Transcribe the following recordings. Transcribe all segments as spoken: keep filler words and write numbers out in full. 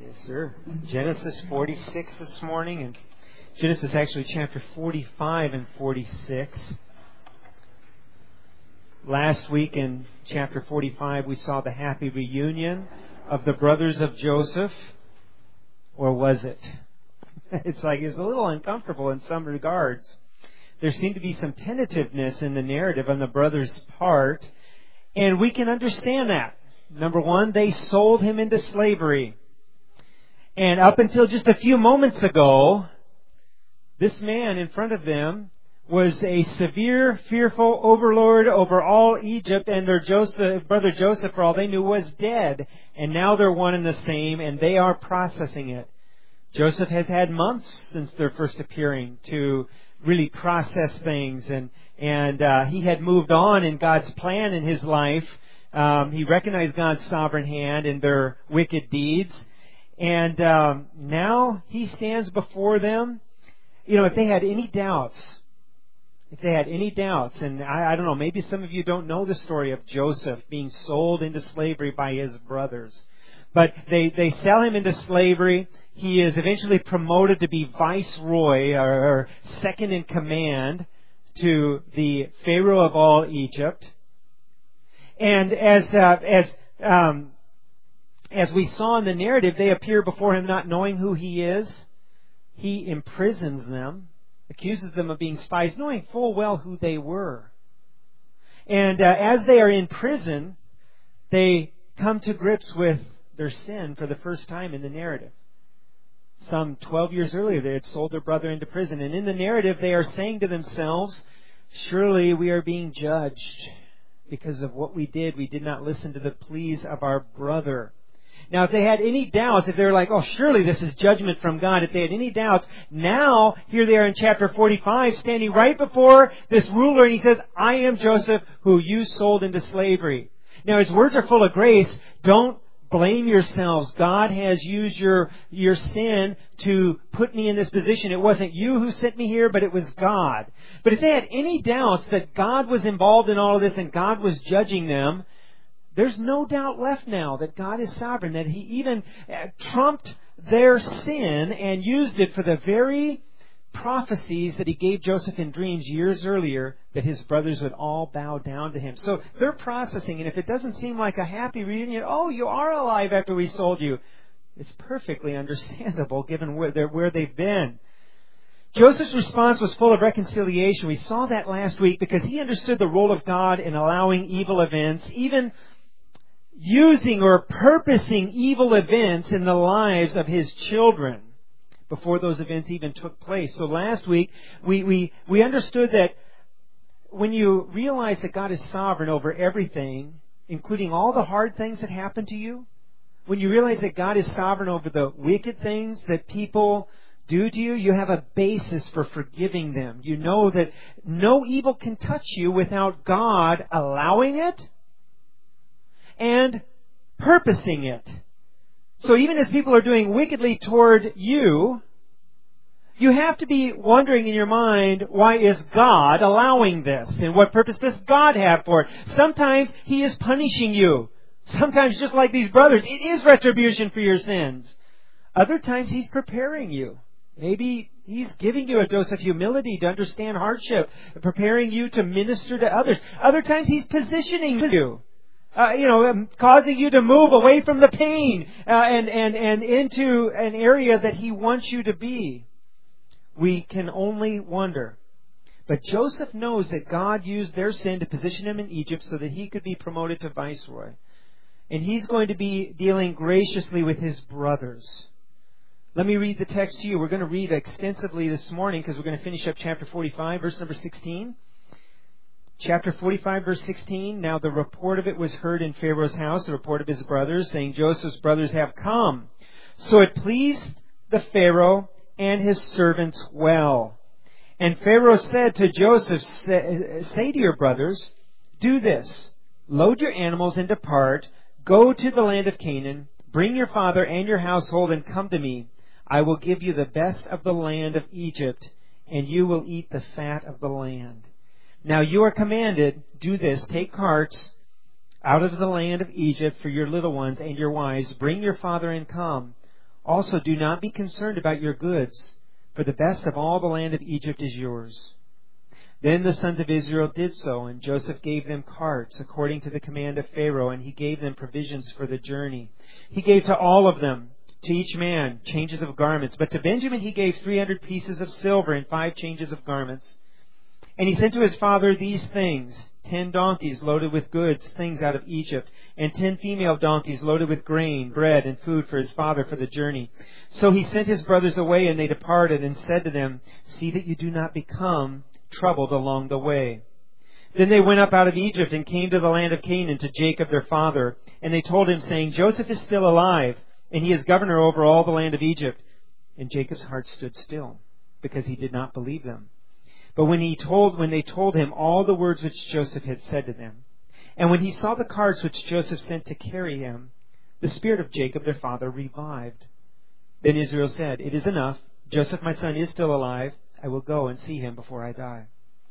Yes, sir. Genesis forty-six this morning, and Genesis actually chapter forty-five and forty-six. Last week in chapter forty-five, we saw the happy reunion of the brothers of Joseph. Or was it? It's like it's a little uncomfortable in some regards. There seemed to be some tentativeness in the narrative on the brothers' part, and we can understand that. Number one, they sold him into slavery. And up until just a few moments ago, this man in front of them was a severe, fearful overlord over all Egypt, and their Joseph, brother Joseph, for all they knew, was dead. And now they're one and the same, and they are processing it. Joseph has had months since their first appearing to really process things, and and uh, he had moved on in God's plan in his life. Um, he recognized God's sovereign hand in their wicked deeds. And um, now he stands before them. You know, if they had any doubts, if they had any doubts, and I, I don't know, maybe some of you don't know the story of Joseph being sold into slavery by his brothers. But they, they sell him into slavery. He is eventually promoted to be viceroy, or, or second in command to the Pharaoh of all Egypt. And as uh, as um, as we saw in the narrative, they appear before him not knowing who he is. He imprisons them, accuses them of being spies, knowing full well who they were. And uh, as they are in prison, they come to grips with their sin for the first time in the narrative. Some twelve years earlier, they had sold their brother into prison. And in the narrative, they are saying to themselves, surely we are being judged because of what we did. We did not listen to the pleas of our brother. Now, if they had any doubts, if they were like, oh, surely this is judgment from God, if they had any doubts, now, here they are in chapter forty-five, standing right before this ruler, and he says, I am Joseph, who you sold into slavery. Now, his words are full of grace. Don't blame yourselves. God has used your, your sin to put me in this position. It wasn't you who sent me here, but it was God. But if they had any doubts that God was involved in all of this and God was judging them, there's no doubt left now that God is sovereign, that He even trumped their sin and used it for the very prophecies that He gave Joseph in dreams years earlier, that his brothers would all bow down to him. So they're processing, and if it doesn't seem like a happy reunion, oh, you are alive after we sold you, it's perfectly understandable given where, they're, where they've been. Joseph's response was full of reconciliation. We saw that last week because he understood the role of God in allowing evil events, even using or purposing evil events in the lives of his children before those events even took place. So last week, we, we, we understood that when you realize that God is sovereign over everything, including all the hard things that happen to you, when you realize that God is sovereign over the wicked things that people do to you, you have a basis for forgiving them. You know that no evil can touch you without God allowing it and purposing it. So even as people are doing wickedly toward you, you have to be wondering in your mind, why is God allowing this? And what purpose does God have for it? Sometimes He is punishing you. Sometimes, just like these brothers, it is retribution for your sins. Other times He's preparing you. Maybe He's giving you a dose of humility to understand hardship, preparing you to minister to others. Other times He's positioning you. Uh, you know, um, causing you to move away from the pain uh, and, and, and into an area that He wants you to be. We can only wonder. But Joseph knows that God used their sin to position him in Egypt so that he could be promoted to viceroy. And he's going to be dealing graciously with his brothers. Let me read the text to you. We're going to read extensively this morning because we're going to finish up chapter forty-five, verse number sixteen. Chapter forty-five, verse sixteen, now the report of it was heard in Pharaoh's house, the report of his brothers, saying, Joseph's brothers have come. So it pleased the Pharaoh and his servants well. And Pharaoh said to Joseph, say, say to your brothers, do this, load your animals and depart, go to the land of Canaan, bring your father and your household and come to me. I will give you the best of the land of Egypt, and you will eat the fat of the land. Now you are commanded, do this, take carts out of the land of Egypt for your little ones and your wives, bring your father and come. Also, do not be concerned about your goods, for the best of all the land of Egypt is yours." Then the sons of Israel did so, and Joseph gave them carts according to the command of Pharaoh, and he gave them provisions for the journey. He gave to all of them, to each man, changes of garments. But to Benjamin he gave three hundred pieces of silver and five changes of garments. And he sent to his father these things: ten donkeys loaded with goods, things out of Egypt, and ten female donkeys loaded with grain, bread, and food for his father for the journey. So he sent his brothers away, and they departed, and said to them, "See that you do not become troubled along the way." Then they went up out of Egypt and came to the land of Canaan to Jacob their father. And they told him, saying, "Joseph is still alive, and he is governor over all the land of Egypt." And Jacob's heart stood still, because he did not believe them. But when he told, when they told him all the words which Joseph had said to them, and when he saw the carts which Joseph sent to carry him, the spirit of Jacob their father revived. Then Israel said, "It is enough. Joseph my son is still alive. I will go and see him before I die."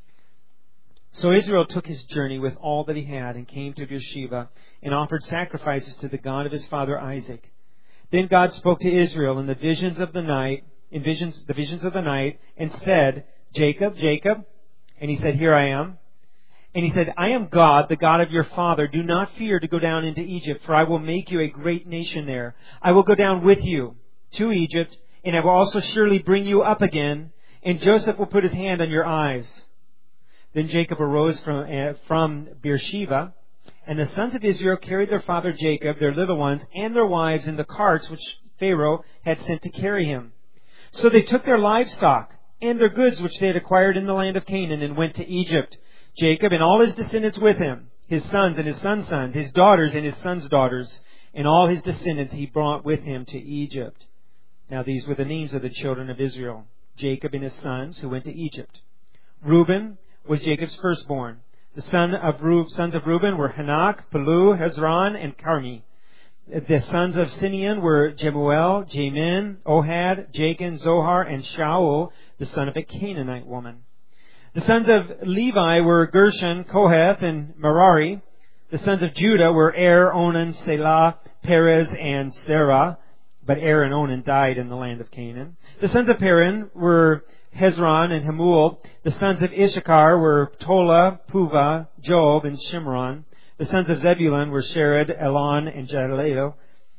So Israel took his journey with all that he had, and came to Beersheba, and offered sacrifices to the God of his father Isaac. Then God spoke to Israel in the visions of the night, in visions, the visions of the night, and said, "Jacob, Jacob." And he said, "Here I am." And he said, "I am God, the God of your father. Do not fear to go down into Egypt, for I will make you a great nation there. I will go down with you to Egypt, and I will also surely bring you up again, and Joseph will put his hand on your eyes." Then Jacob arose from, uh, from Beersheba, and the sons of Israel carried their father Jacob, their little ones, and their wives in the carts which Pharaoh had sent to carry him. So they took their livestock and their goods which they had acquired in the land of Canaan, and went to Egypt. Jacob and all his descendants with him, his sons and his sons' sons, his daughters and his sons' daughters, and all his descendants he brought with him to Egypt. Now these were the names of the children of Israel: Jacob and his sons, who went to Egypt. Reuben was Jacob's firstborn. The son of Reu- sons of Reuben were Hanok, Palu, Hezron, and Carmi. The sons of Simeon were Jemuel, Jamin, Ohad, Jachin, Zohar, and Shaul, the son of a Canaanite woman. The sons of Levi were Gershon, Kohath, and Merari. The sons of Judah were Er, Onan, Selah, Perez, and Serah. But Er and Onan died in the land of Canaan. The sons of Perez were Hezron and Hamul. The sons of Issachar were Tola, Puva, Job, and Shimron. The sons of Zebulun were Shered, Elon, and Jaleel.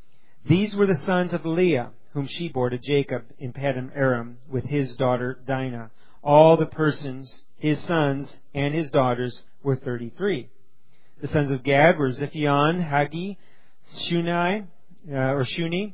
These were the sons of Leah, whom she bore to Jacob in Paddan Aram with his daughter Dinah. All the persons, his sons and his daughters, were thirty-three. The sons of Gad were Ziphion, Hagi, Shunai, uh, or Shuni,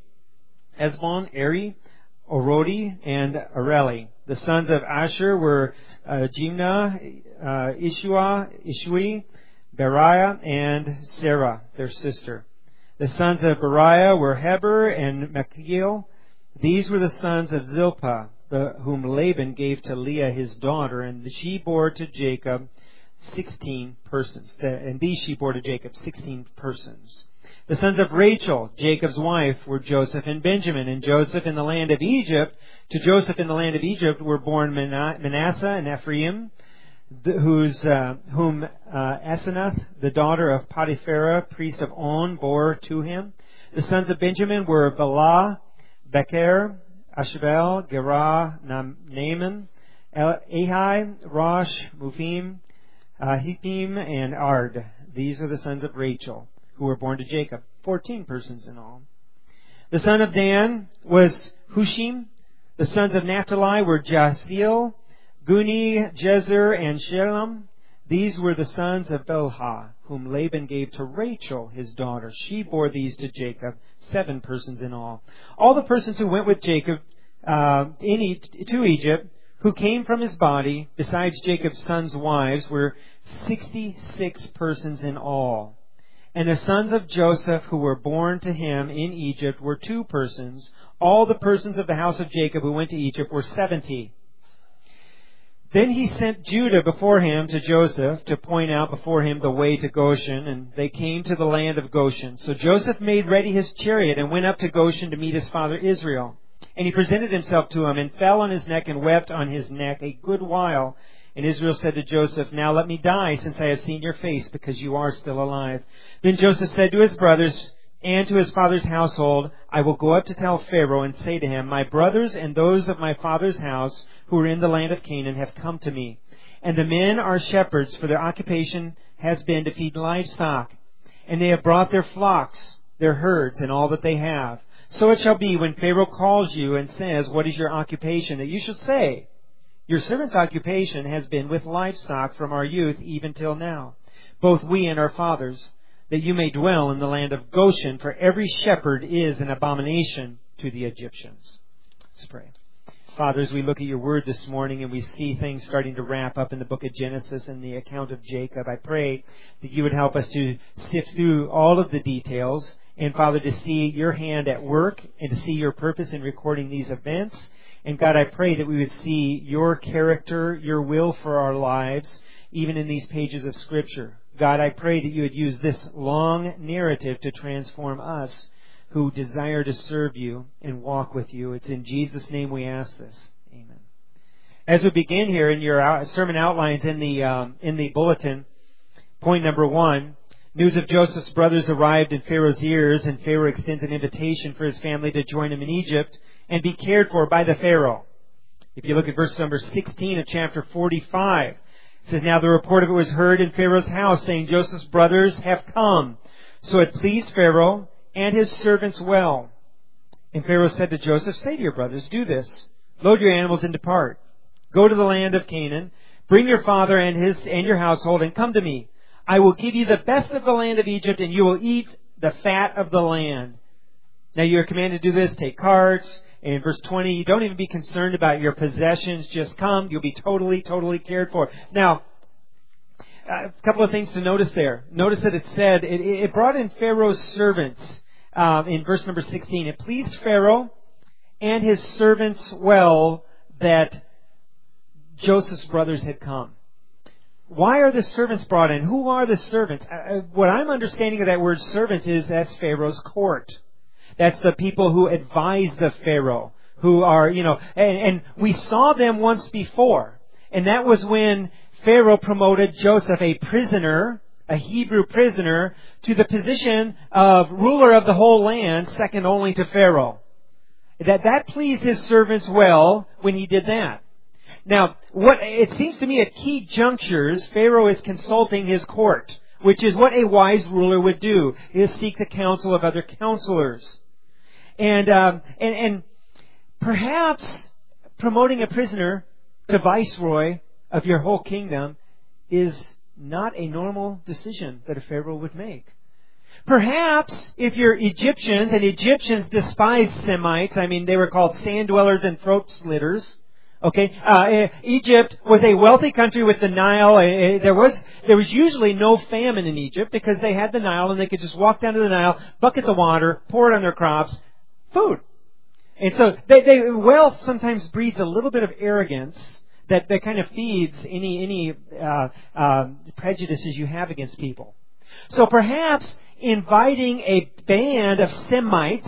Esbon, Eri, Orodi, and Areli. The sons of Asher were uh, Jimnah, uh, Ishua, Ishui, Beriah, and Sarah, their sister. The sons of Beriah were Heber and Machil. These were the sons of Zilpah, the, whom Laban gave to Leah his daughter, and she bore to Jacob sixteen persons. And these she bore to Jacob sixteen persons. The sons of Rachel, Jacob's wife, were Joseph and Benjamin. And Joseph in the land of Egypt, to Joseph in the land of Egypt were born Manasseh and Ephraim, whose, uh, whom uh, Asenath, the daughter of Potipharah, priest of On, bore to him. The sons of Benjamin were Bela, Becher, Ashbel, Gerah, Naaman, Ahi, Rosh, Mufim, uh, Hippim, and Ard. These are the sons of Rachel, who were born to Jacob, fourteen persons in all. The son of Dan was Hushim. The sons of Naphtali were Jasiel, Guni, Jezer, and Shalem. These were the sons of Bilhah, whom Laban gave to Rachel, his daughter. She bore these to Jacob, seven persons in all. All the persons who went with Jacob uh, in e- to Egypt, who came from his body, besides Jacob's sons' wives, were sixty-six persons in all. And the sons of Joseph who were born to him in Egypt were two persons. All the persons of the house of Jacob who went to Egypt were seventy. Then he sent Judah before him to Joseph to point out before him the way to Goshen, and they came to the land of Goshen. So Joseph made ready his chariot and went up to Goshen to meet his father Israel. And he presented himself to him and fell on his neck and wept on his neck a good while. And Israel said to Joseph, "Now let me die, since I have seen your face, because you are still alive." Then Joseph said to his brothers, and to his father's household, I will go up to tell Pharaoh and say to him, my brothers and those of my father's house who are in the land of Canaan have come to me. And the men are shepherds, for their occupation has been to feed livestock. And they have brought their flocks, their herds, and all that they have. So it shall be when Pharaoh calls you and says, what is your occupation? That you shall say, your servant's occupation has been with livestock from our youth even till now, both we and our fathers, that you may dwell in the land of Goshen, for every shepherd is an abomination to the Egyptians. Let's pray. Father, as we look at your word this morning and we see things starting to wrap up in the book of Genesis and the account of Jacob, I pray that you would help us to sift through all of the details and, Father, to see your hand at work and to see your purpose in recording these events. And God, I pray that we would see your character, your will for our lives, even in these pages of Scripture. God, I pray that you would use this long narrative to transform us who desire to serve you and walk with you. It's in Jesus' name we ask this. Amen. As we begin here in your sermon outlines in the um, in the bulletin, point number one, news of Joseph's brothers arrived in Pharaoh's ears, and Pharaoh extends an invitation for his family to join him in Egypt and be cared for by the Pharaoh. If you look at verse number sixteen of chapter forty-five, it says, now the report of it was heard in Pharaoh's house, saying, Joseph's brothers have come. So it pleased Pharaoh and his servants well. And Pharaoh said to Joseph, say to your brothers, do this. Load your animals and depart. Go to the land of Canaan. Bring your father and his and your household and come to me. I will give you the best of the land of Egypt, and you will eat the fat of the land. Now you are commanded to do this. Take carts. And in verse twenty, don't even be concerned about your possessions. Just come. You'll be totally, totally cared for. Now, a couple of things to notice there. Notice that it said, it, it brought in Pharaoh's servants um, in verse number sixteen. It pleased Pharaoh and his servants well that Joseph's brothers had come. Why are the servants brought in? Who are the servants? Uh, what I'm understanding of that word servant is that's Pharaoh's court. That's the people who advise the Pharaoh, who are, you know, and, and we saw them once before. And that was when Pharaoh promoted Joseph, a prisoner, a Hebrew prisoner, to the position of ruler of the whole land, second only to Pharaoh. That, that pleased his servants well when he did that. Now, what it seems to me at key junctures, Pharaoh is consulting his court, which is what a wise ruler would do, is seek the counsel of other counselors. And, um, and, and perhaps promoting a prisoner to viceroy of your whole kingdom is not a normal decision that a Pharaoh would make. Perhaps if you're Egyptians, and Egyptians despised Semites, I mean, they were called sand dwellers and throat slitters. Okay, uh, Egypt was a wealthy country with the Nile. Uh, there was there was usually no famine in Egypt because they had the Nile and they could just walk down to the Nile, bucket the water, pour it on their crops, food. And so they, they, wealth sometimes breeds a little bit of arrogance that, that kind of feeds any any uh, uh, prejudices you have against people. So perhaps inviting a band of Semites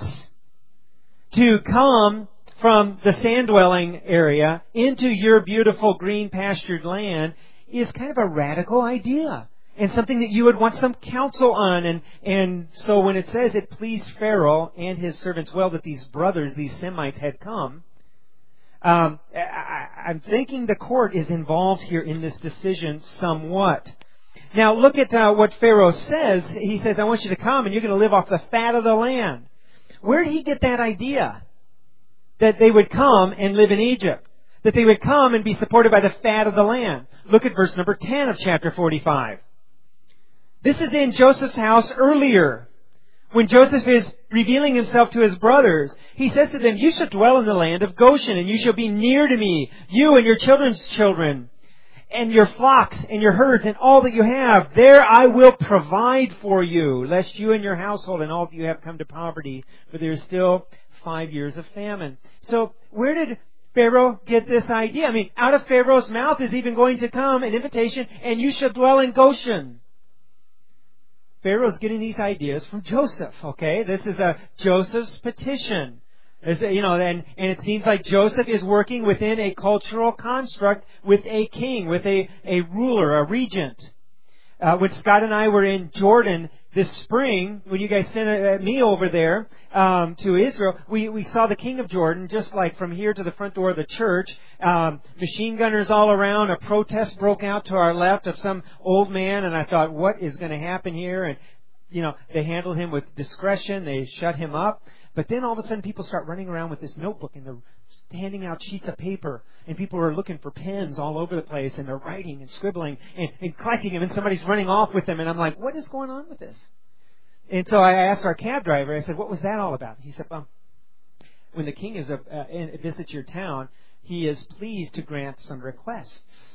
to come from the sand-dwelling area into your beautiful green pastured land is kind of a radical idea and something that you would want some counsel on. And, and so when it says it pleased Pharaoh and his servants well that these brothers, these Semites, had come, um, I, I'm thinking the court is involved here in this decision somewhat. Now look at uh, what Pharaoh says. He says, I want you to come and you're going to live off the fat of the land. Where did he get that idea? That they would come and live in Egypt. That they would come and be supported by the fat of the land. Look at verse number ten of chapter forty-five. This is in Joseph's house earlier. When Joseph is revealing himself to his brothers, he says to them, you shall dwell in the land of Goshen, and you shall be near to me, you and your children's children, and your flocks and your herds and all that you have. There I will provide for you, lest you and your household and all that you have come to poverty, for there is still five years of famine. So where did Pharaoh get this idea? I mean, out of Pharaoh's mouth is even going to come an invitation, and you shall dwell in Goshen. Pharaoh's getting these ideas from Joseph, okay? This is a Joseph's petition. There's, you know, and, and it seems like Joseph is working within a cultural construct with a king, with a, a ruler, a regent. Uh, when Scott and I were in Jordan this spring, when you guys sent uh, me over there um, to Israel, we, we saw the King of Jordan, just like from here to the front door of the church. Um, machine gunners all around. A protest broke out to our left of some old man, and I thought, what is going to happen here? And, you know, they handled him with discretion. They shut him up. But then all of a sudden people start running around with this notebook, and they're handing out sheets of paper, and people are looking for pens all over the place, and they're writing and scribbling and, and collecting them, and somebody's running off with them, and I'm like, what is going on with this? And so I asked our cab driver, I said, what was that all about? He said, well, when the king is a, uh, visits your town, he is pleased to grant some requests.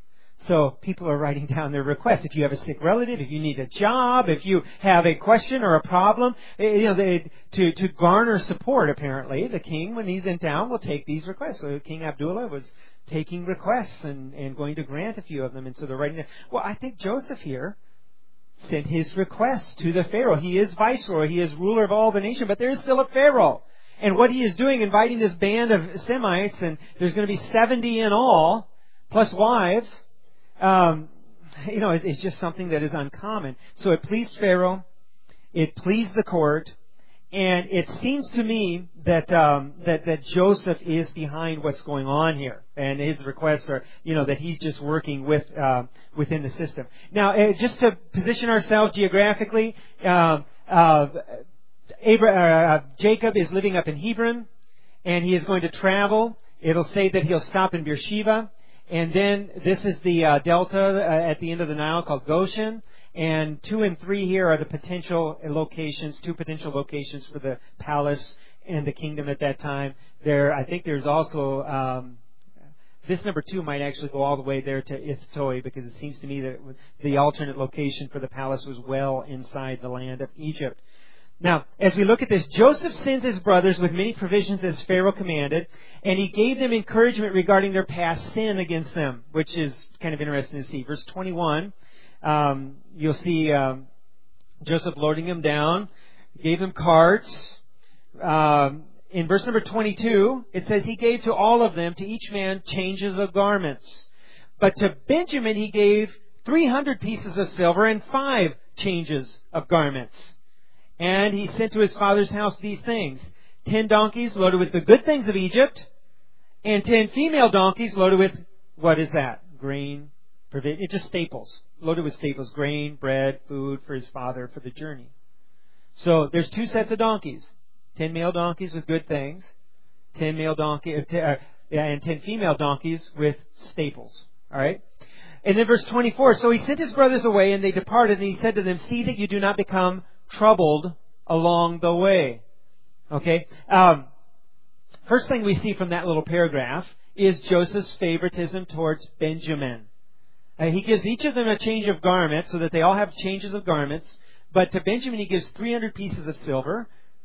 So people are writing down their requests. If you have a sick relative, if you need a job, if you have a question or a problem, you know, they, to, to garner support, apparently, the king, when he's in town, will take these requests. So King Abdullah was taking requests and, and going to grant a few of them. And so they're writing down. Well, I think Joseph here sent his request to the Pharaoh. He is viceroy. He is ruler of all the nation, but there is still a Pharaoh. And what he is doing, inviting this band of Semites, and there's going to be seventy in all, plus wives, Um, you know, it's, it's just something that is uncommon. So it pleased Pharaoh, it pleased the court, and it seems to me that um, that that Joseph is behind what's going on here, and his requests are, you know, that he's just working with uh, within the system. Now, uh, just to position ourselves geographically, uh, uh, Abraham, uh, Jacob is living up in Hebron, and he is going to travel. It'll say that he'll stop in Beersheba. And then this is the uh, delta uh, at the end of the Nile called Goshen. And two and three here are the potential locations, two potential locations for the palace and the kingdom at that time. There, I think there's also, um, this number two might actually go all the way there to Ithtoi, because it seems to me that the alternate location for the palace was well inside the land of Egypt. Now, as we look at this, Joseph sends his brothers with many provisions as Pharaoh commanded, and he gave them encouragement regarding their past sin against them, which is kind of interesting to see. Verse twenty-one, um, you'll see um, Joseph loading them down, gave them carts. Um, in verse number twenty-two, it says he gave to all of them, to each man, changes of garments. But to Benjamin he gave three hundred pieces of silver and five changes of garments. And he sent to his father's house these things: ten donkeys loaded with the good things of Egypt, and ten female donkeys loaded with, what is that? Grain, provision, just staples. Loaded with staples, grain, bread, food for his father for the journey. So there's two sets of donkeys. Ten male donkeys with good things, ten male donkey, uh, and ten female donkeys with staples. All right? And then verse twenty-four, so he sent his brothers away, and they departed, and he said to them, see that you do not become troubled along the way. Okay? Um, first thing we see from that little paragraph is Joseph's favoritism towards Benjamin. Uh, he gives each of them a change of garments so that they all have changes of garments. But to Benjamin he gives three hundred pieces of silver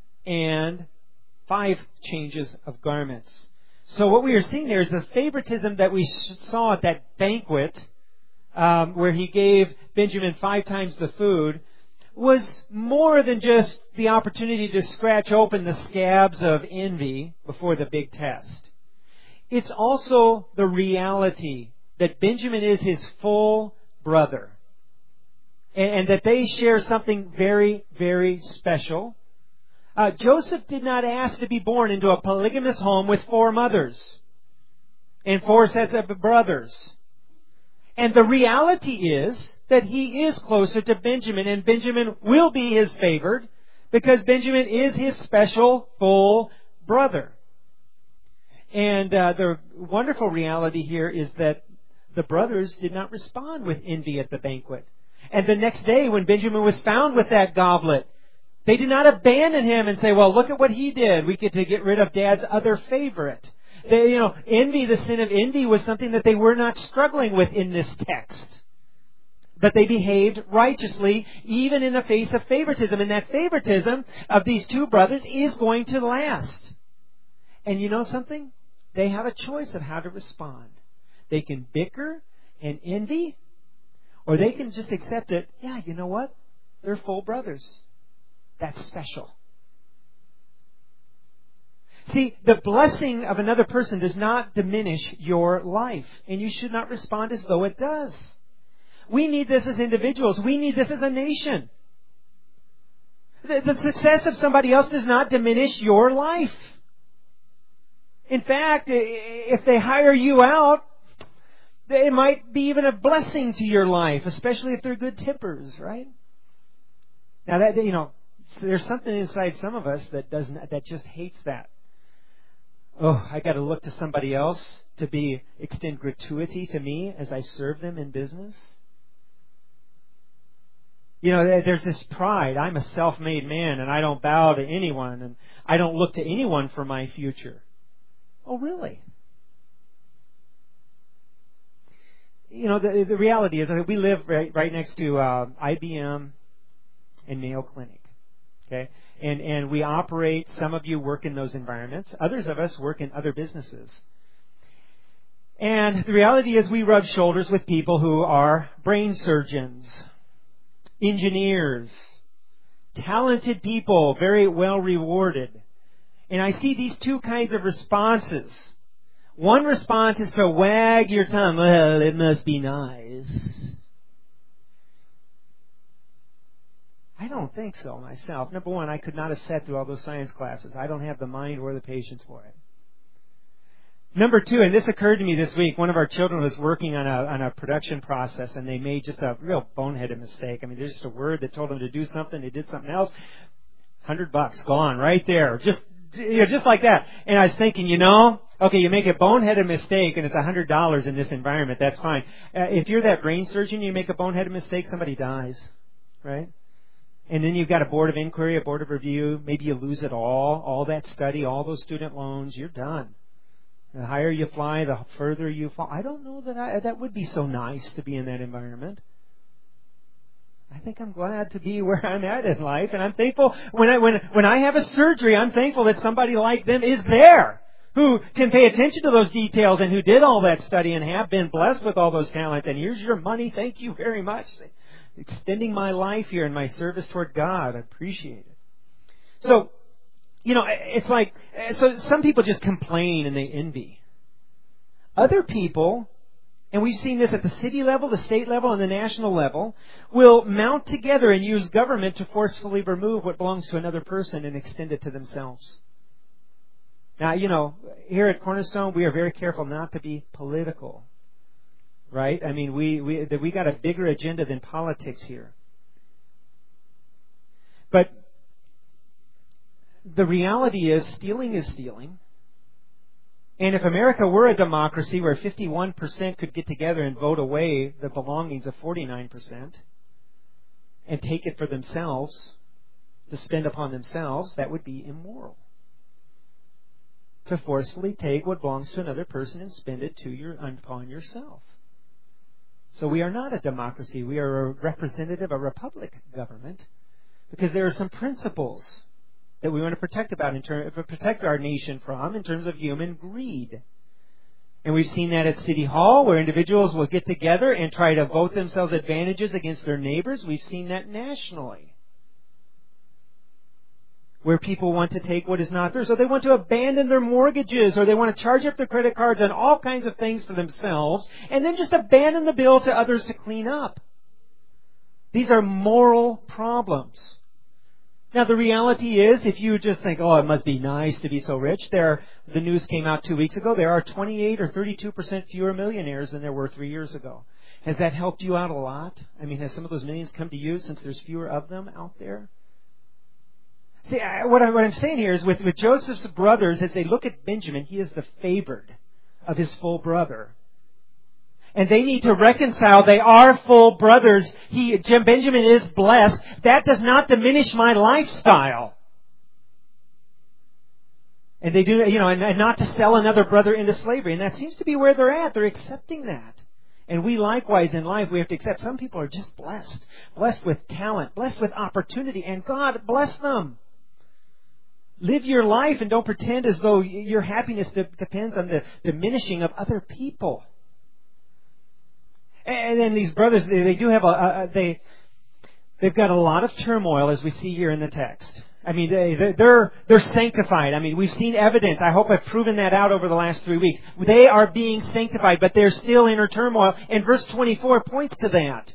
and five changes of garments. So what we are seeing there is the favoritism that we saw at that banquet, um, where he gave Benjamin five times the food, was more than just the opportunity to scratch open the scabs of envy before the big test. It's also the reality that Benjamin is his full brother, and, and that they share something very, very special. Uh, Joseph did not ask to be born into a polygamous home with four mothers and four sets of brothers. And the reality is that he is closer to Benjamin, and Benjamin will be his favored because Benjamin is his special full brother. And uh, the wonderful reality here is that the brothers did not respond with envy at the banquet. And the next day when Benjamin was found with that goblet, they did not abandon him and say, well, look at what he did. We get to get rid of Dad's other favorite. They, you know, envy, the sin of envy was something that they were not struggling with in this text. But they behaved righteously even in the face of favoritism. And that favoritism of these two brothers is going to last. And you know something? They have a choice of how to respond. They can bicker and envy, or they can just accept it. Yeah, you know what? They're full brothers. That's special. See, the blessing of another person does not diminish your life, and you should not respond as though it does. We need this as individuals. We need this as a nation. The, the success of somebody else does not diminish your life. In fact, if they hire you out, it might be even a blessing to your life, especially if they're good tippers, right? Now that, you know, there's something inside some of us that doesn't, that just hates that. Oh, I got to look to somebody else to be extend gratuity to me as I serve them in business. You know, there's this pride. I'm a self-made man, and I don't bow to anyone, and I don't look to anyone for my future. Oh, really? You know, the, the reality is, I mean, we live right, right next to uh, I B M and Mayo Clinic. Okay, and and we operate. Some of you work in those environments. Others of us work in other businesses. And the reality is, we rub shoulders with people who are brain surgeons, engineers, talented people, very well rewarded. And I see these two kinds of responses. One response is to wag your tongue. Well, it must be nice. I don't think so myself. Number one, I could not have sat through all those science classes. I don't have the mind or the patience for it. Number two, and this occurred to me this week, one of our children was working on a on a production process, and they made just a real boneheaded mistake. I mean, there's just a word that told them to do something. They did something else. Hundred bucks gone right there. Just You know, just like that. And I was thinking, you know, okay, you make a boneheaded mistake and it's a hundred dollars in this environment. That's fine. Uh, if you're that brain surgeon, you make a boneheaded mistake, somebody dies, right? And then you've got a board of inquiry, a board of review. Maybe you lose it all, all that study, all those student loans. You're done. The higher you fly, the further you fall. I don't know that I, that would be so nice to be in that environment. I think I'm glad to be where I'm at in life, and I'm thankful when I when when I have a surgery. I'm thankful that somebody like them is there who can pay attention to those details and who did all that study and have been blessed with all those talents. And here's your money. Thank you very much. Extending my life here and my service toward God. I appreciate it. So, you know, it's like so. Some people just complain and they envy. Other people. And we've seen this at the city level, the state level, and the national level, will mount together and use government to forcefully remove what belongs to another person and extend it to themselves. Now, you know, here at Cornerstone, we are very careful not to be political, right? I mean, we we we got a bigger agenda than politics here. But the reality is, stealing is stealing. And if America were a democracy where fifty-one percent could get together and vote away the belongings of forty-nine percent and take it for themselves, to spend upon themselves, that would be immoral. To forcefully take what belongs to another person and spend it to your upon yourself. So we are not a democracy. We are a representative, a republic government, because there are some principles that we want to protect about in term, protect our nation from in terms of human greed. And we've seen that at City Hall, where individuals will get together and try to vote themselves advantages against their neighbors. We've seen that nationally, where people want to take what is not theirs. So they want to abandon their mortgages, or they want to charge up their credit cards and all kinds of things for themselves, and then just abandon the bill to others to clean up. These are moral problems. Now, the reality is, if you just think, oh, it must be nice to be so rich, there, the news came out two weeks ago, there are twenty-eight or thirty-two percent fewer millionaires than there were three years ago. Has that helped you out a lot? I mean, has some of those millions come to you since there's fewer of them out there? See, I, what, I, what I'm saying here is with, with Joseph's brothers, as they look at Benjamin, he is the favored of his full brother. And they need to reconcile. They are full brothers. He, Jim Benjamin is blessed. That does not diminish my lifestyle. And they do, you know, and, and not to sell another brother into slavery. And that seems to be where they're at. They're accepting that. And we likewise in life, we have to accept. Some people are just blessed. Blessed with talent. Blessed with opportunity. And God bless them. Live your life and don't pretend as though your happiness depends on the diminishing of other people. And then these brothers, they, they do have a, a they, they've got a lot of turmoil, as we see here in the text. I mean, they, they're they're sanctified. I mean, we've seen evidence. I hope I've proven that out over the last three weeks. They are being sanctified, but they're still in turmoil. And verse twenty-four points to that.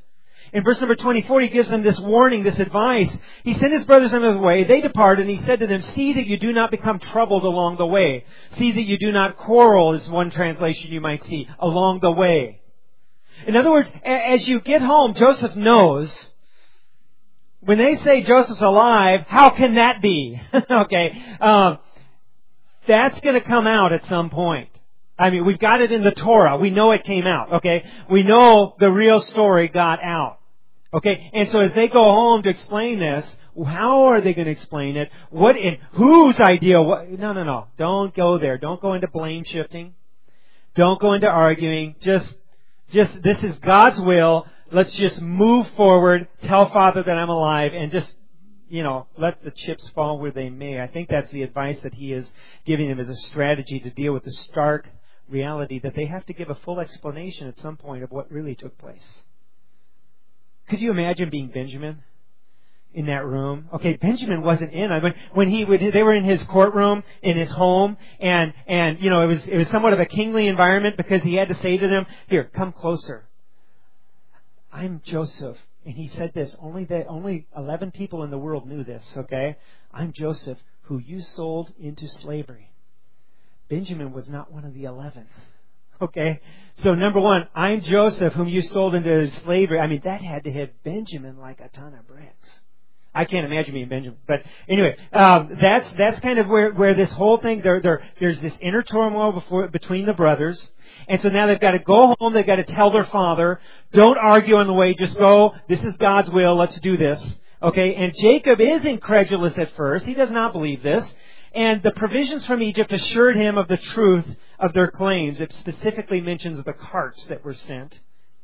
In verse number twenty-four, he gives them this warning, this advice. He sent his brothers on their way. They departed, and he said to them, see that you do not become troubled along the way. See that you do not quarrel, is one translation you might see, along the way. In other words, as you get home, Joseph knows, when they say Joseph's alive, how can that be? okay, um, that's going to come out at some point. I mean, we've got it in the Torah. We know it came out, okay? We know the real story got out, okay? And so as they go home to explain this, how are they going to explain it? What in whose idea? What, no, no, no. Don't go there. Don't go into blame shifting. Don't go into arguing. Just, just, this is God's will. Let's just move forward. Tell Father that I'm alive, and just, you know, let the chips fall where they may. I think that's the advice that he is giving them as a strategy to deal with the stark reality that they have to give a full explanation at some point of what really took place. Could you imagine being Benjamin in that room? Okay, Benjamin wasn't in. I mean, when he would, they were in his courtroom, in his home, and and you know, it was it was somewhat of a kingly environment because he had to say to them, "Here, come closer. I'm Joseph." And he said this, only that only eleven people in the world knew this, okay? I'm Joseph, who you sold into slavery. Benjamin was not one of the eleven. Okay? So number one, I'm Joseph, whom you sold into slavery. I mean, that had to hit Benjamin like a ton of bricks. I can't imagine being Benjamin. But anyway, um, that's that's kind of where, where this whole thing, there, there, there's this inner turmoil before, between the brothers. And so now they've got to go home, they've got to tell their father, don't argue on the way, just go, this is God's will, let's do this. Okay? And Jacob is incredulous at first. He does not believe this. And the provisions from Egypt assured him of the truth of their claims. It specifically mentions the carts that were sent.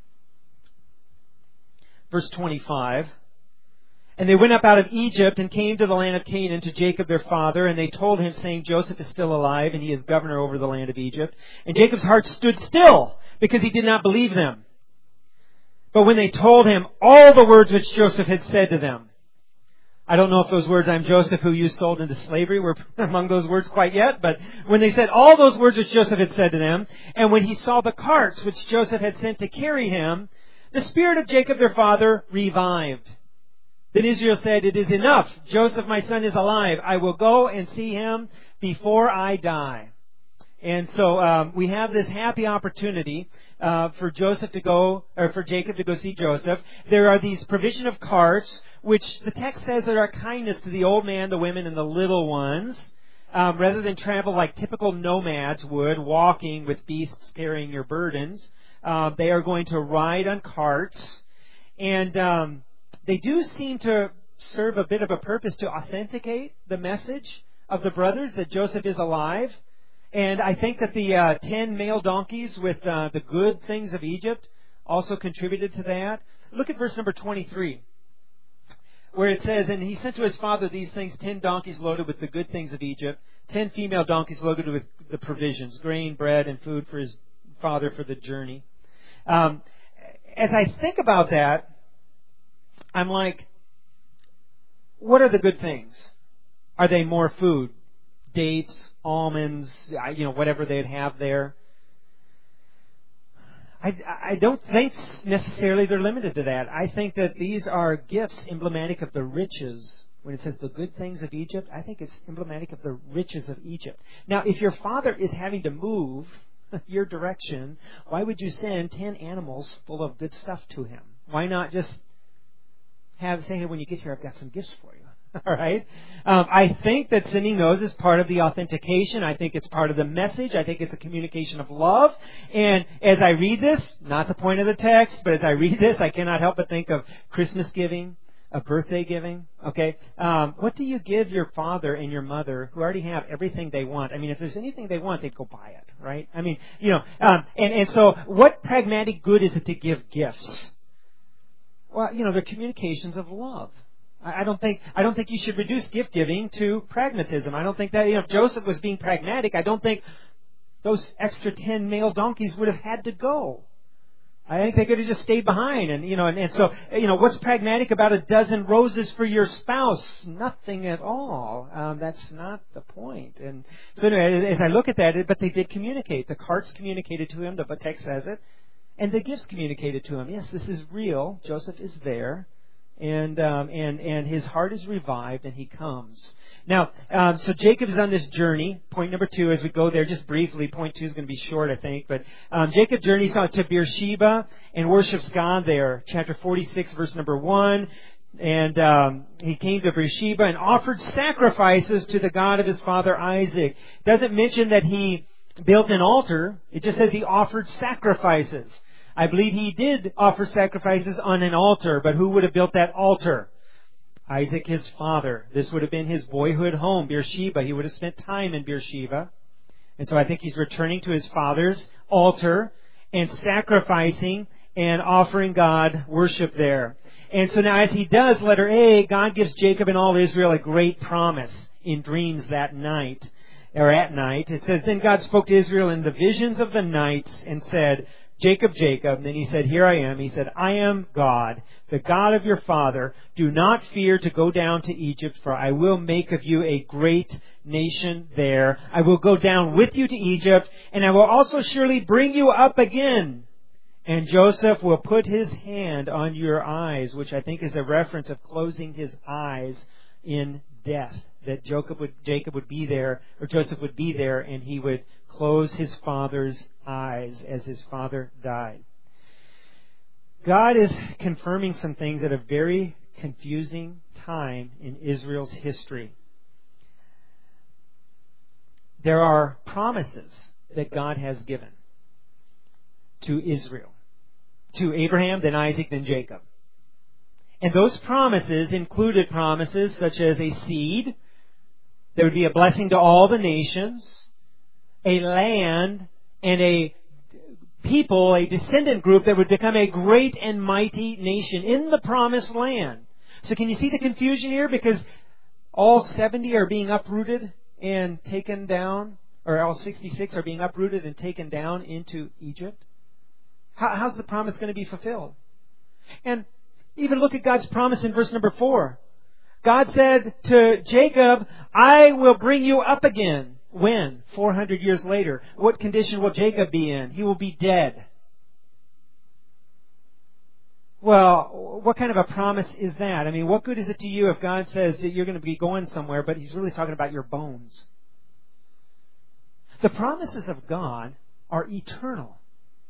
Verse twenty-five. And they went up out of Egypt and came to the land of Canaan to Jacob their father. And they told him, saying, Joseph is still alive, and he is governor over the land of Egypt. And Jacob's heart stood still, because he did not believe them. But when they told him all the words which Joseph had said to them, I don't know if those words, I'm Joseph who you sold into slavery, were among those words quite yet, but when they said all those words which Joseph had said to them, and when he saw the carts which Joseph had sent to carry him, the spirit of Jacob their father revived. Then Israel said, it is enough. Joseph my son is alive. I will go and see him before I die. And so um, we have this happy opportunity uh, for Joseph to go, or for Jacob to go see Joseph. There are these provision of carts, which the text says are a kindness to the old man, the women, and the little ones. Um, rather than travel like typical nomads would, walking with beasts carrying your burdens, uh, they are going to ride on carts. And um, they do seem to serve a bit of a purpose to authenticate the message of the brothers that Joseph is alive. And I think that the uh, ten male donkeys with uh, the good things of Egypt also contributed to that. Look at verse number twenty-three, where it says, and he sent to his father these things, ten donkeys loaded with the good things of Egypt, ten female donkeys loaded with the provisions, grain, bread, and food for his father for the journey. Um, as I think about that, I'm like, what are the good things? Are they more food? Dates, almonds, you know, whatever they'd have there. I, I don't think necessarily they're limited to that. I think that these are gifts emblematic of the riches. When it says the good things of Egypt, I think it's emblematic of the riches of Egypt. Now, if your father is having to move your direction, why would you send ten animals full of good stuff to him? Why not just have, say, hey, when you get here, I've got some gifts for you. All right. Um, I think that sending those is part of the authentication. I think it's part of the message. I think it's a communication of love. And as I read this, not the point of the text, but as I read this, I cannot help but think of Christmas giving, of birthday giving. Okay. Um, what do you give your father and your mother who already have everything they want? I mean, if there's anything they want, they'd go buy it, right? I mean, you know, um, and, and so what pragmatic good is it to give gifts? Well, you know, they're communications of love. I don't think I don't think you should reduce gift giving to pragmatism. I don't think that, you know, if Joseph was being pragmatic, I don't think those extra ten male donkeys would have had to go. I think they could have just stayed behind, and you know, and, and so you know, what's pragmatic about a dozen roses for your spouse? Nothing at all. Um, that's not the point. And so anyway, as I look at that, but they did communicate. The carts communicated to him. The text says it. And the gifts communicated to him, yes, this is real. Joseph is there. And um, and and his heart is revived, and he comes. Now, um, so Jacob is on this journey. Point number two, as we go there, just briefly. Point two is going to be short, I think. But um, Jacob journeys out to Beersheba and worships God there. Chapter forty-six, verse number one. And um, he came to Beersheba and offered sacrifices to the God of his father Isaac. It doesn't mention that he built an altar. It just says he offered sacrifices. I believe he did offer sacrifices on an altar, but who would have built that altar? Isaac, his father. This would have been his boyhood home, Beersheba. He would have spent time in Beersheba. And so I think he's returning to his father's altar and sacrificing and offering God worship there. And so now as he does, letter A, God gives Jacob and all Israel a great promise in dreams that night, or at night. It says, then God spoke to Israel in the visions of the night and said, Jacob, Jacob. And then he said, here I am. He said, I am God, the God of your father. Do not fear to go down to Egypt, for I will make of you a great nation there. I will go down with you to Egypt, and I will also surely bring you up again. And Joseph will put his hand on your eyes, which I think is a reference of closing his eyes in death. That Jacob would, Jacob would be there, or Joseph would be there, and he would close his father's eyes as his father died. God is confirming some things at a very confusing time in Israel's history. There are promises that God has given to Israel, to Abraham, then Isaac, then Jacob. And those promises included promises such as a seed. There would be a blessing to all the nations, a land, and a people, a descendant group that would become a great and mighty nation in the promised land. So can you see the confusion here? Because all seventy are being uprooted and taken down, or all sixty-six are being uprooted and taken down into Egypt. How, how's the promise going to be fulfilled? And even look at God's promise in verse number four. God said to Jacob, I will bring you up again. When? four hundred years later. What condition will Jacob be in? He will be dead. Well, what kind of a promise is that? I mean, what good is it to you if God says that you're going to be going somewhere, but He's really talking about your bones? The promises of God are eternal.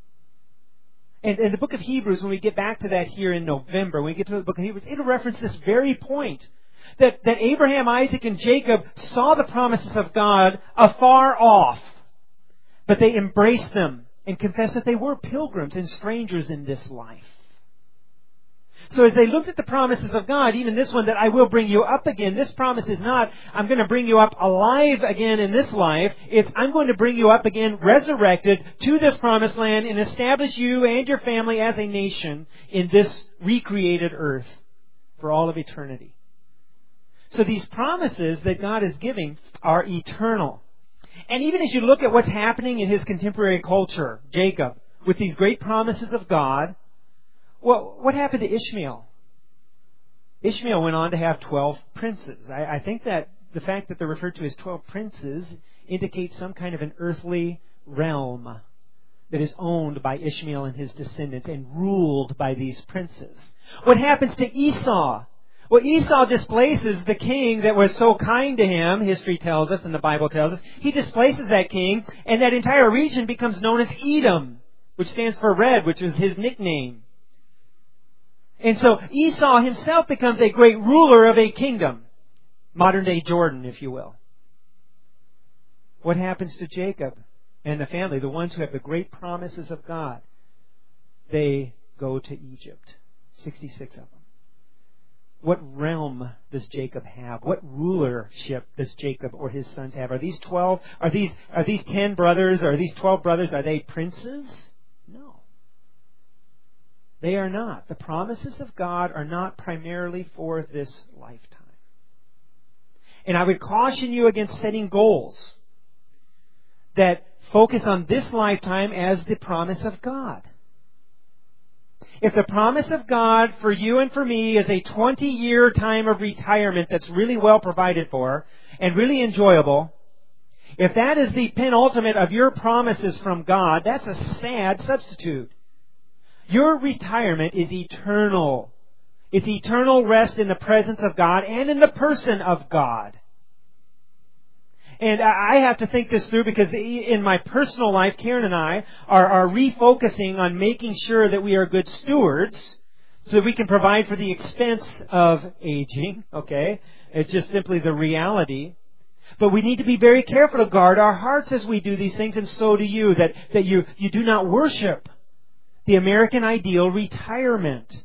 And in the book of Hebrews, when we get back to that here in November, when we get to the book of Hebrews, it'll reference this very point. That, that Abraham, Isaac, and Jacob saw the promises of God afar off. But they embraced them and confessed that they were pilgrims and strangers in this life. So as they looked at the promises of God, even this one that I will bring you up again, this promise is not, I'm going to bring you up alive again in this life. It's, I'm going to bring you up again resurrected to this promised land and establish you and your family as a nation in this recreated earth for all of eternity. So these promises that God is giving are eternal. And even as you look at what's happening in his contemporary culture, Jacob, with these great promises of God, well, what happened to Ishmael? Ishmael went on to have twelve princes. I, I think that the fact that they're referred to as twelve princes indicates some kind of an earthly realm that is owned by Ishmael and his descendants and ruled by these princes. What happens to Esau? Well, Esau displaces the king that was so kind to him, history tells us and the Bible tells us. He displaces that king, and that entire region becomes known as Edom, which stands for red, which is his nickname. And so Esau himself becomes a great ruler of a kingdom. Modern day Jordan, if you will. What happens to Jacob and the family, the ones who have the great promises of God? They go to Egypt. sixty-six of them. What realm does Jacob have? What rulership does Jacob or his sons have? Are these twelve, are these, are these ten brothers, are these twelve brothers, are they princes? No. They are not. The promises of God are not primarily for this lifetime. And I would caution you against setting goals that focus on this lifetime as the promise of God. If the promise of God for you and for me is a twenty-year time of retirement that's really well provided for and really enjoyable, if that is the penultimate of your promises from God, that's a sad substitute. Your retirement is eternal. It's eternal rest in the presence of God and in the person of God. And I have to think this through because in my personal life, Karen and I are, are refocusing on making sure that we are good stewards so that we can provide for the expense of aging. Okay? It's just simply the reality. But we need to be very careful to guard our hearts as we do these things, and so do you, that, that you, you do not worship the American ideal retirement.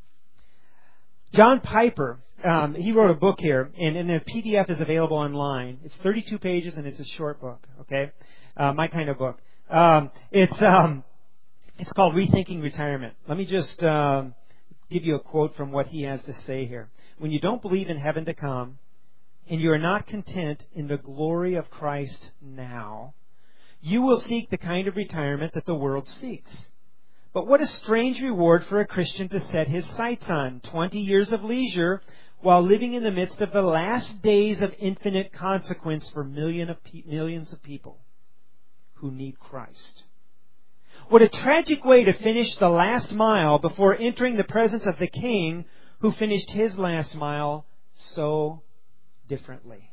John Piper, um, he wrote a book here, and, and the P D F is available online. It's thirty-two pages, and it's a short book, okay? Uh, my kind of book. Um, it's um, it's called Rethinking Retirement. Let me just um, give you a quote from what he has to say here. When you don't believe in heaven to come, and you are not content in the glory of Christ now, you will seek the kind of retirement that the world seeks. But what a strange reward for a Christian to set his sights on. Twenty years of leisure while living in the midst of the last days of infinite consequence for million of pe- millions of people who need Christ. What a tragic way to finish the last mile before entering the presence of the King who finished his last mile so differently.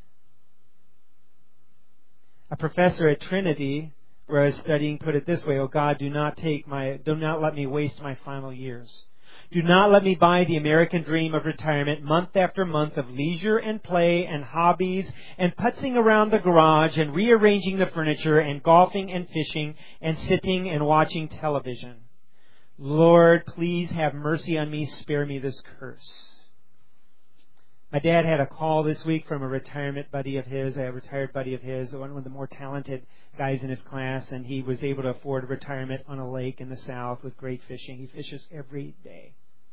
A professor at Trinity, where I was studying, put it this way: "Oh God, do not take my, do not let me waste my final years. Do not let me buy the American dream of retirement, month after month of leisure and play and hobbies and putzing around the garage and rearranging the furniture and golfing and fishing and sitting and watching television. Lord, please have mercy on me. Spare me this curse." My dad had a call this week from a retirement buddy of his, a retired buddy of his, one of the more talented guys in his class, and he was able to afford a retirement on a lake in the south with great fishing. He fishes every day.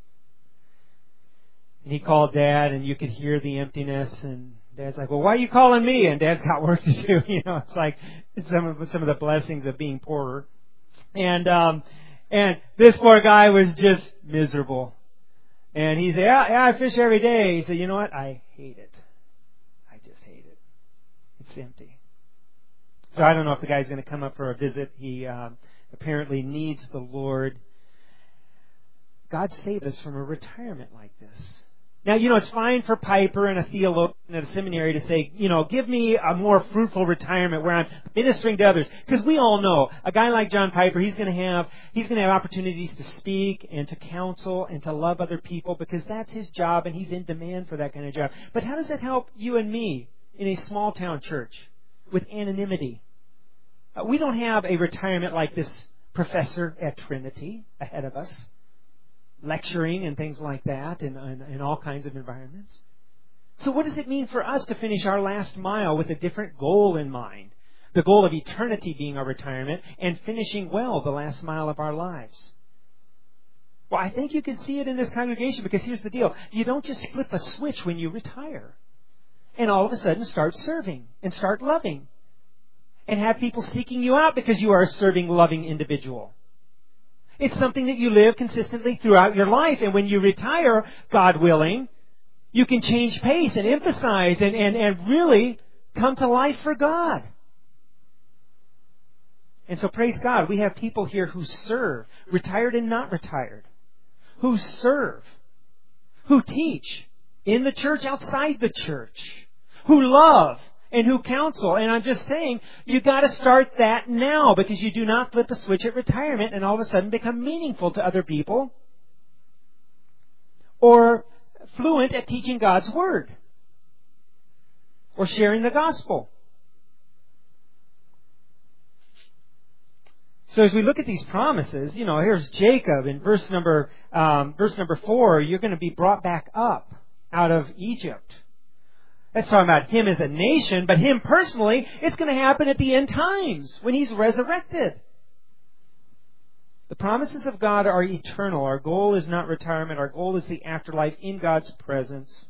And he called Dad, and you could hear the emptiness, and Dad's like, "Well, why are you calling me?" And Dad's got work to do. You know, it's like it's some of some of the blessings of being poorer. And um, and this poor guy was just miserable. And he said, yeah, yeah, I fish every day. He said, "You know what? I hate it. I just hate it. It's empty." So I don't know if the guy's going to come up for a visit. He uh, apparently needs the Lord. God save us from a retirement like this. Now, you know, it's fine for Piper and a theologian at a seminary to say, you know, give me a more fruitful retirement where I'm ministering to others. Because we all know a guy like John Piper, he's going to have he's going to have opportunities to speak and to counsel and to love other people because that's his job and he's in demand for that kind of job. But how does that help you and me in a small town church with anonymity? Uh, we don't have a retirement like this professor at Trinity ahead of us, lecturing and things like that in, in, in all kinds of environments. So what does it mean for us to finish our last mile with a different goal in mind? The goal of eternity being our retirement and finishing well the last mile of our lives. Well, I think you can see it in this congregation because here's the deal. You don't just flip a switch when you retire and all of a sudden start serving and start loving and have people seeking you out because you are a serving, loving individual. It's something that you live consistently throughout your life. And when you retire, God willing, you can change pace and emphasize and, and, and really come to life for God. And so praise God, we have people here who serve, retired and not retired, who serve, who teach in the church, outside the church, who love, and who counsel. And I'm just saying, you got to start that now because you do not flip a switch at retirement and all of a sudden become meaningful to other people or fluent at teaching God's Word or sharing the gospel. So as we look at these promises, you know, here's Jacob in verse number um, verse number four. You're going to be brought back up out of Egypt. That's talking about him as a nation, but him personally, it's going to happen at the end times when he's resurrected. The promises of God are eternal. Our goal is not retirement. Our goal is the afterlife in God's presence.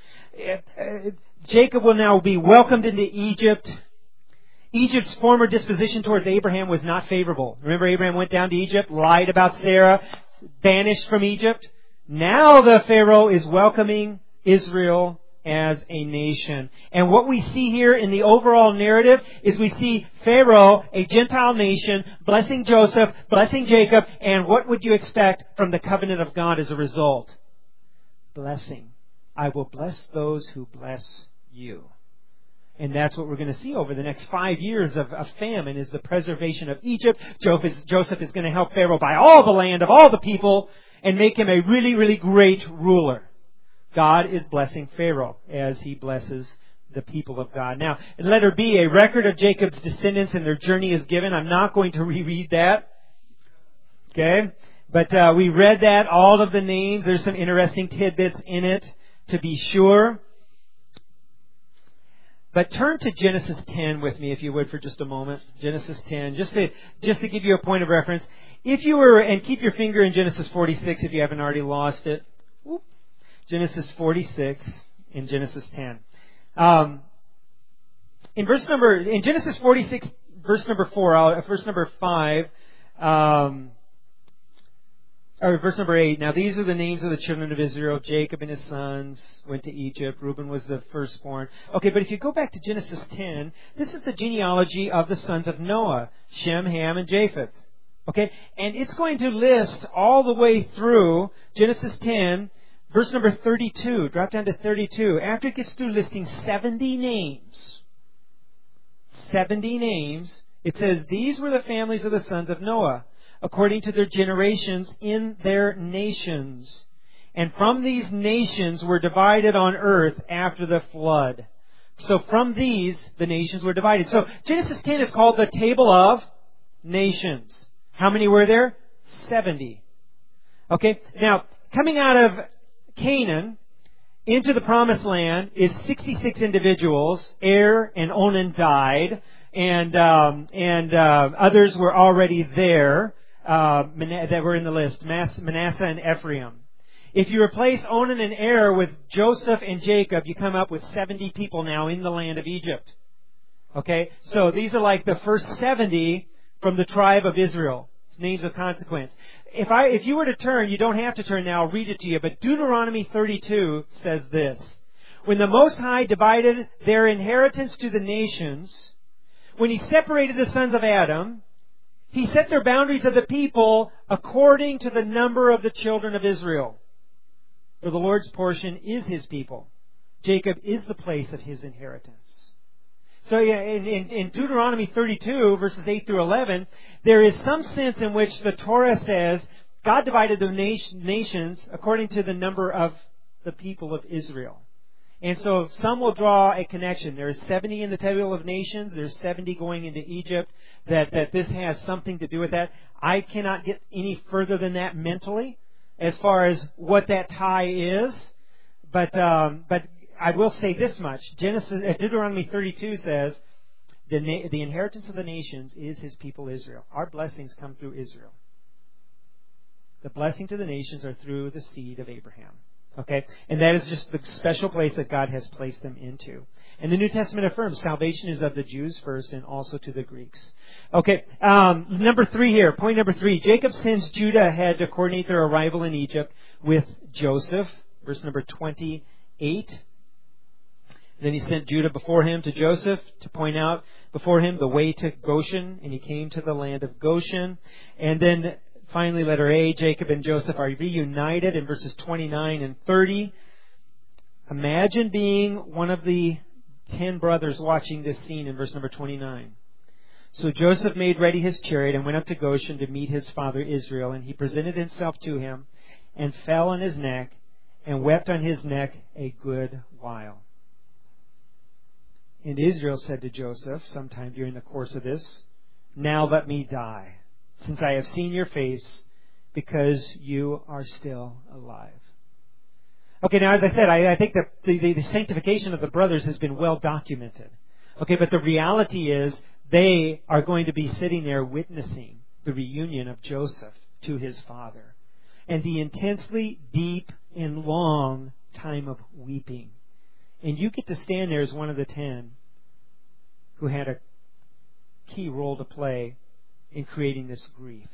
Jacob will now be welcomed into Egypt. Egypt's former disposition towards Abraham was not favorable. Remember, Abraham went down to Egypt, lied about Sarah, banished from Egypt. Now the Pharaoh is welcoming Israel as a nation. And what we see here in the overall narrative is we see Pharaoh, a Gentile nation, blessing Joseph, blessing Jacob, and what would you expect from the covenant of God as a result? Blessing. I will bless those who bless you. And that's what we're going to see over the next five years of, of famine is the preservation of Egypt. Joseph is going to help Pharaoh buy all the land of all the people and make him a really, really great ruler. God is blessing Pharaoh as he blesses the people of God. Now, in letter B, a record of Jacob's descendants and their journey is given. I'm not going to reread that. Okay? But uh, we read that, all of the names. There's some interesting tidbits in it, to be sure. But turn to Genesis ten with me, if you would, for just a moment. Genesis ten, just to just to give you a point of reference. If you were, and keep your finger in Genesis forty-six if you haven't already lost it. Whoop. Genesis forty-six in Genesis ten. Um, in verse number, in Genesis forty-six, verse number four, uh, verse number five, um, or verse number eight. Now these are the names of the children of Israel. Jacob and his sons went to Egypt. Reuben was the firstborn. Okay, but if you go back to Genesis ten, this is the genealogy of the sons of Noah, Shem, Ham, and Japheth. Okay, and it's going to list all the way through Genesis ten, verse number thirty-two. Drop down to thirty-two. After it gets through listing seventy names, seventy names, it says, these were the families of the sons of Noah, according to their generations in their nations. And from these nations were divided on earth after the flood. So from these, the nations were divided. So Genesis ten is called the Table of Nations. How many were there? seventy. Okay, now, coming out of Canaan into the Promised Land is sixty-six individuals. Er and Onan died, and um, and uh, others were already there. Uh, that were in the list, Manasseh and Ephraim. If you replace Onan and Er with Joseph and Jacob, you come up with seventy people now in the land of Egypt. Okay, so these are like the first seventy from the tribe of Israel. It's names of consequence. If I, if you were to turn, you don't have to turn now, I'll read it to you, but Deuteronomy thirty-two says this. When the Most High divided their inheritance to the nations, when He separated the sons of Adam, He set their boundaries of the people according to the number of the children of Israel. For the Lord's portion is His people. Jacob is the place of His inheritance. So yeah, in, in, in Deuteronomy thirty-two, verses eight through eleven, there is some sense in which the Torah says God divided the nation, nations according to the number of the people of Israel. And so some will draw a connection. There's seventy in the Table of Nations. There's seventy going into Egypt. That, that this has something to do with that. I cannot get any further than that mentally as far as what that tie is. But um, but I will say this much. Genesis, uh, Deuteronomy thirty-two says, the, na- the inheritance of the nations is His people Israel. Our blessings come through Israel. The blessing to the nations are through the seed of Abraham. Okay? And that is just the special place that God has placed them into. And the New Testament affirms salvation is of the Jews first and also to the Greeks. Okay, um, number three here. Point number three. Jacob sends Judah ahead to coordinate their arrival in Egypt with Joseph. Verse number twenty-eight. Then he sent Judah before him to Joseph to point out before him the way to Goshen. And he came to the land of Goshen. And then finally, letter A, Jacob and Joseph are reunited in verses twenty-nine and thirty. Imagine being one of the ten brothers watching this scene in verse number twenty-nine. So Joseph made ready his chariot and went up to Goshen to meet his father Israel. And he presented himself to him and fell on his neck and wept on his neck a good while. And Israel said to Joseph sometime during the course of this, now let me die, since I have seen your face, because you are still alive. Okay, now as I said, I, I think that the, the, the sanctification of the brothers has been well documented. Okay, but the reality is they are going to be sitting there witnessing the reunion of Joseph to his father. And the intensely deep and long time of weeping. And you get to stand there as one of the ten who had a key role to play in creating this grief.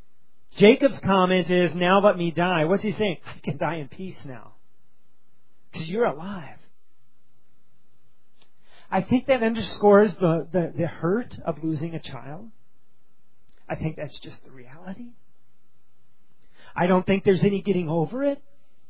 Jacob's comment is, now let me die. What's he saying? I can die in peace now. because you're alive. I think that underscores the, the, the hurt of losing a child. I think that's just the reality. I don't think there's any getting over it.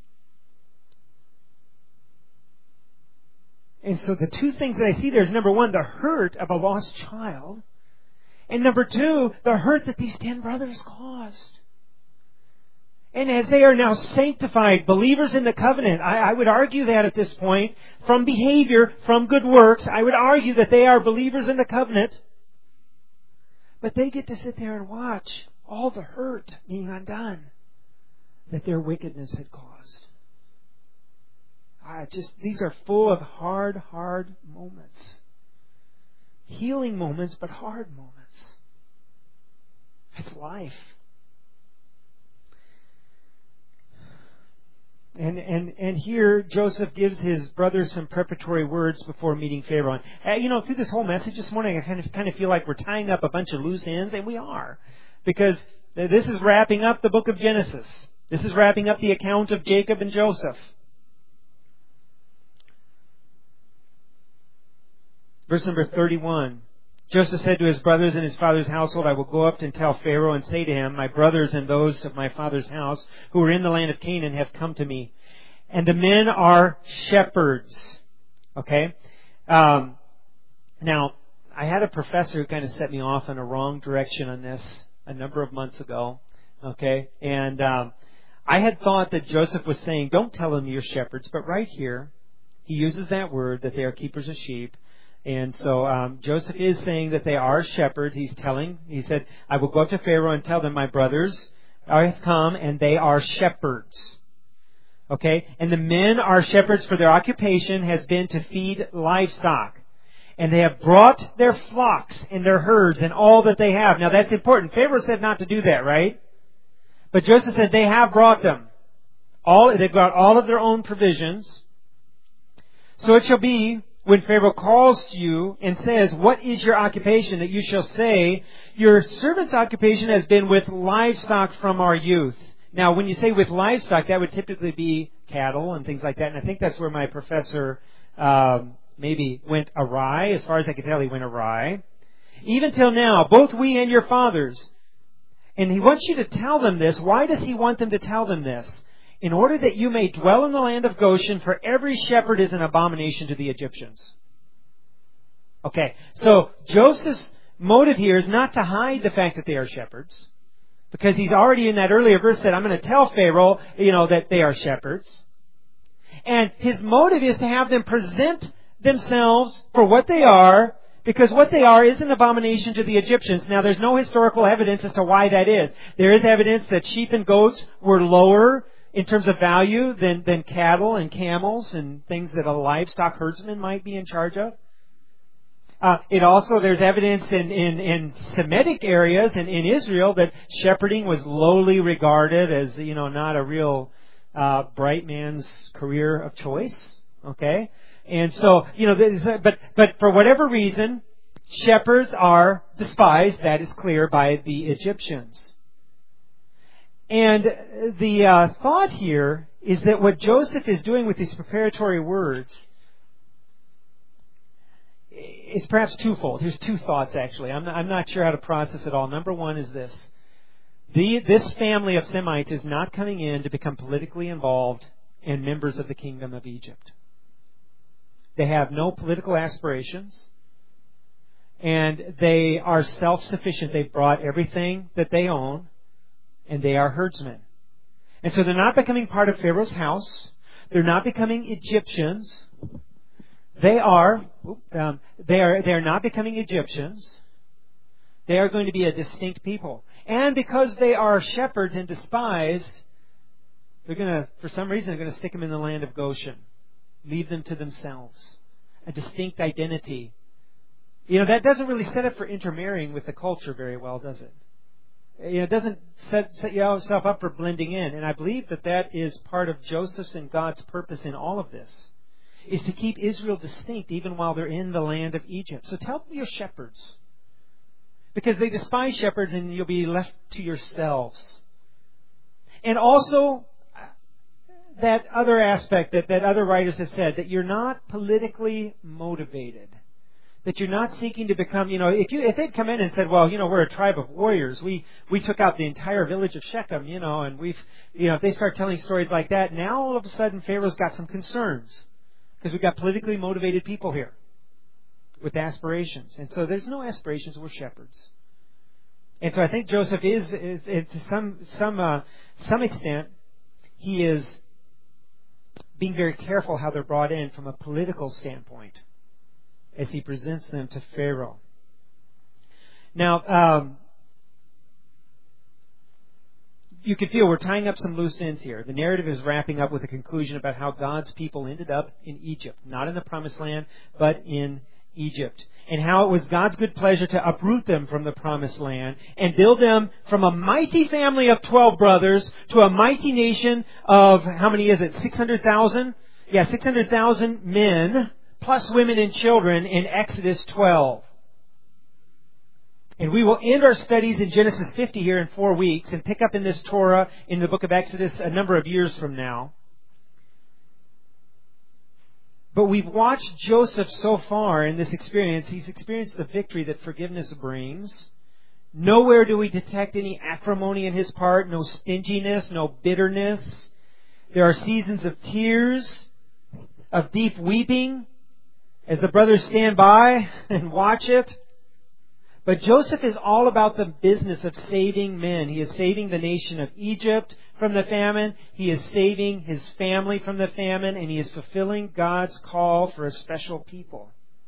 And so the two things that I see there is, number one, the hurt of a lost child. And number two, the hurt that these ten brothers caused. And as they are now sanctified, believers in the covenant, I, I would argue that at this point, from behavior, from good works, I would argue that they are believers in the covenant. But they get to sit there and watch all the hurt being undone that their wickedness had caused. Ah, just these are full of hard, hard moments. Healing moments, but hard moments. That's life. And and and here Joseph gives his brothers some preparatory words before meeting Pharaoh. And, you know, through this whole message this morning, I kind of kind of feel like we're tying up a bunch of loose ends, and we are, because this is wrapping up the book of Genesis. This is wrapping up the account of Jacob and Joseph. Verse number thirty-one. Joseph said to his brothers and his father's household, I will go up and tell Pharaoh and say to him, my brothers and those of my father's house who are in the land of Canaan have come to me. And the men are shepherds. Okay? Um, now, I had a professor who kind of set me off in a wrong direction on this a number of months ago. Okay? And um, I had thought that Joseph was saying, don't tell them you're shepherds. But right here, he uses that word, that they are keepers of sheep. And so um, Joseph is saying that they are shepherds. He's telling, he said, I will go up to Pharaoh and tell them, my brothers have come and they are shepherds. Okay? And the men are shepherds, for their occupation has been to feed livestock. And they have brought their flocks and their herds and all that they have. Now that's important. Pharaoh said not to do that, right? But Joseph said they have brought them. All, they've got all of their own provisions. So it shall be, when Pharaoh calls to you and says, what is your occupation? That you shall say, your servant's occupation has been with livestock from our youth. Now, when you say with livestock, that would typically be cattle and things like that. And I think that's where my professor um, maybe went awry. As far as I can tell, he went awry. Even till now, both we and your fathers. And he wants you to tell them this. Why does he want them to tell them this? In order that you may dwell in the land of Goshen, for every shepherd is an abomination to the Egyptians. Okay, so Joseph's motive here is not to hide the fact that they are shepherds, because he's already in that earlier verse said, I'm going to tell Pharaoh, you know, that they are shepherds. And his motive is to have them present themselves for what they are, because what they are is an abomination to the Egyptians. Now, there's no historical evidence as to why that is. There is evidence that sheep and goats were lower in terms of value than, than cattle and camels and things that a livestock herdsman might be in charge of. Uh, it also, there's evidence in, in, in Semitic areas and in Israel that shepherding was lowly regarded as, you know, not a real uh, bright man's career of choice. Okay? And so, you know, but, but for whatever reason, shepherds are despised, that is clear, by the Egyptians. And the uh, thought here is that what Joseph is doing with these preparatory words is perhaps twofold. Here's two thoughts, actually. I'm not, I'm not sure how to process it all. Number one is this. The, this family of Semites is not coming in to become politically involved and members of the kingdom of Egypt. They have no political aspirations. And they are self-sufficient. They've brought everything that they own. And they are herdsmen. And so they're not becoming part of Pharaoh's house. They're not becoming Egyptians. They are, um, they are, they are not becoming Egyptians. They are going to be a distinct people. And because they are shepherds and despised, they're going to, for some reason, they're going to stick them in the land of Goshen. Leave them to themselves. A distinct identity. You know, that doesn't really set up for intermarrying with the culture very well, does it? You know, it doesn't set, set yourself up for blending in. And I believe that that is part of Joseph's and God's purpose in all of this, is to keep Israel distinct even while they're in the land of Egypt. So tell them you're shepherds. Because they despise shepherds and you'll be left to yourselves. And also, that other aspect that, that other writers have said, that you're not politically motivated. That you're not seeking to become, you know, if you if they'd come in and said, well, you know, we're a tribe of warriors. We we took out the entire village of Shechem, you know, and we've, you know, if they start telling stories like that, now all of a sudden Pharaoh's got some concerns. Because we've got politically motivated people here with aspirations. And so there's no aspirations, we're shepherds. And so I think Joseph is, is, is to some some uh, some extent, he is being very careful how they're brought in from a political standpoint as he presents them to Pharaoh. Now, um, you can feel we're tying up some loose ends here. The narrative is wrapping up with a conclusion about how God's people ended up in Egypt. Not in the Promised Land, but in Egypt. And how it was God's good pleasure to uproot them from the Promised Land and build them from a mighty family of twelve brothers to a mighty nation of, how many is it, six hundred thousand? Yeah, six hundred thousand men, plus women and children in Exodus twelve. And we will end our studies in Genesis fifty here in four weeks and pick up in this Torah in the book of Exodus a number of years from now. But we've watched Joseph so far in this experience. He's experienced the victory that forgiveness brings. Nowhere do we detect any acrimony in his part, no stinginess, no bitterness. There are seasons of tears, of deep weeping, as the brothers stand by and watch it. But Joseph is all about the business of saving men. He is saving the nation of Egypt from the famine. He is saving his family from the famine. And he is fulfilling God's call for a special people.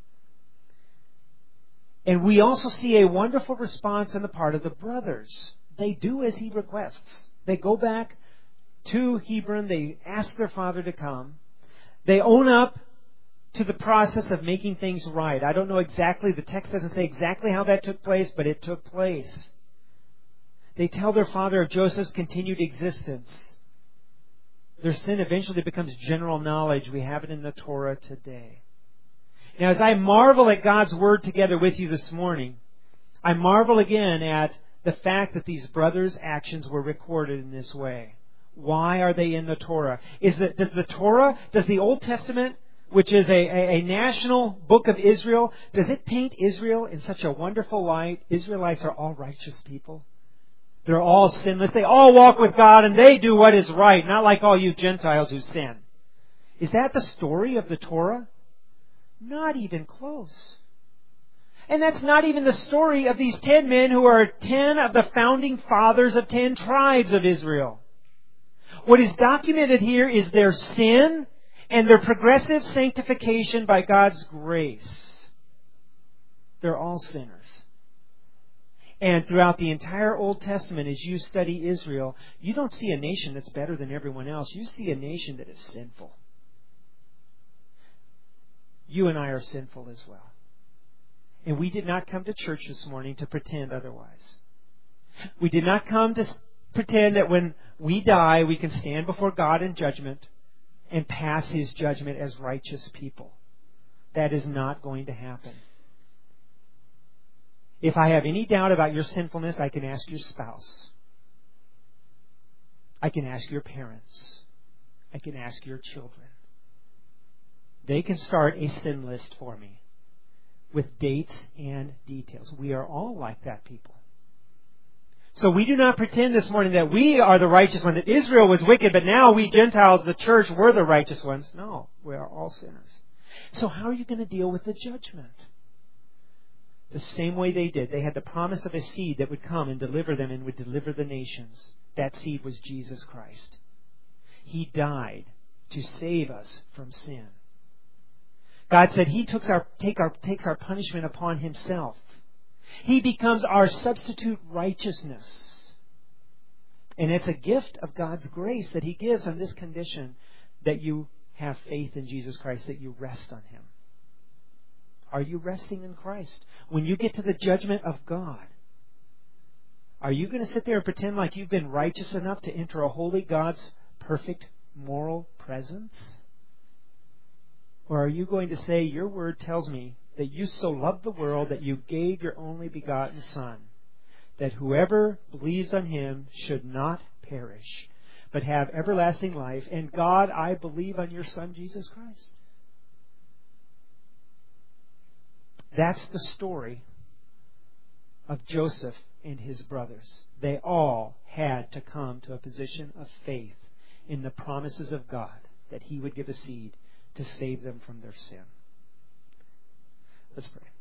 And we also see a wonderful response on the part of the brothers. They do as he requests. They go back to Hebron. They ask their father to come. They own up to the process of making things right. I don't know exactly, the text doesn't say exactly how that took place, but it took place. They tell their father of Joseph's continued existence. Their sin eventually becomes general knowledge. We have it in the Torah today. Now, as I marvel at God's Word together with you this morning, I marvel again at the fact that these brothers' actions were recorded in this way. Why are they in the Torah? Is that, does the Torah, does the Old Testament, which is a, a, a national book of Israel, does it paint Israel in such a wonderful light? Israelites are all righteous people. They're all sinless. They all walk with God and they do what is right, not like all you Gentiles who sin. Is that the story of the Torah? Not even close. And that's not even the story of these ten men who are ten of the founding fathers of ten tribes of Israel. What is documented here is their sin and their progressive sanctification by God's grace. They're all sinners. And throughout the entire Old Testament, as you study Israel, you don't see a nation that's better than everyone else. You see a nation that is sinful. You and I are sinful as well. And we did not come to church this morning to pretend otherwise. We did not come to pretend that when we die, we can stand before God in judgment and pass His judgment as righteous people. That is not going to happen. If I have any doubt about your sinfulness, I can ask your spouse. I can ask your parents. I can ask your children. They can start a sin list for me with dates and details. We are all like that, people. So we do not pretend this morning that we are the righteous one, that Israel was wicked, but now we Gentiles, the church, we're the righteous ones. No, we are all sinners. So how are you going to deal with the judgment? The same way they did. They had the promise of a seed that would come and deliver them and would deliver the nations. That seed was Jesus Christ. He died to save us from sin. God said He took our, take our, takes our punishment upon Himself. He becomes our substitute righteousness. And it's a gift of God's grace that He gives on this condition, that you have faith in Jesus Christ, that you rest on Him. Are you resting in Christ? When you get to the judgment of God, are you going to sit there and pretend like you've been righteous enough to enter a holy God's perfect moral presence? Or are you going to say, your word tells me that you so loved the world that you gave your only begotten Son, that whoever believes on Him should not perish, but have everlasting life. And God, I believe on your Son, Jesus Christ. That's the story of Joseph and his brothers. They all had to come to a position of faith in the promises of God that He would give a seed to save them from their sin. Let's pray.